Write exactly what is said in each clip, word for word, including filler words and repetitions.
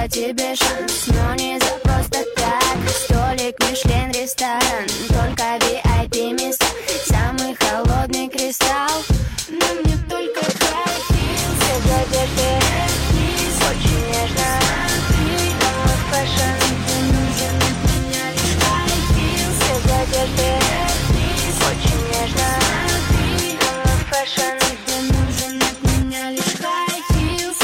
дать тебе шанс, но не за просто так. Столик, Мишлен, ресторан, только ви ай пи места, самый холодный кристалл. Но мне только хай-хилс, без одежды, вниз, очень нежно. Новый фэшн, мне нужен от меня лишь хай-хилс, без одежды, вниз, очень нежно. Новый фэшн, мне нужен от меня лишь хай-хилс.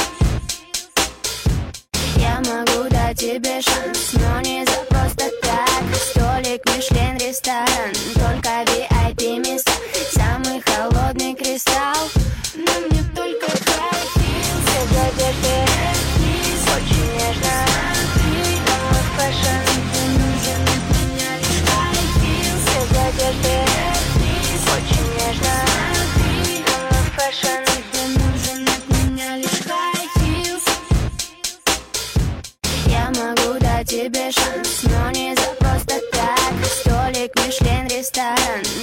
Я могу дать тебе шанс, но не за просто так. Столик, Мишлен, ресторан, только ви ай пи места, самый холодный кристалл. Но мне только хай-хилс, без одежды, вниз, очень нежно. Новый фэшн, мне нужен от меня лишь хай-хилс, без одежды, вниз, очень нежно. Новый фэшн, мне нужен от меня лишь хай-хилс. Я могу дать тебе шанс, но не за просто так. Столик, Мишлен, ресторан,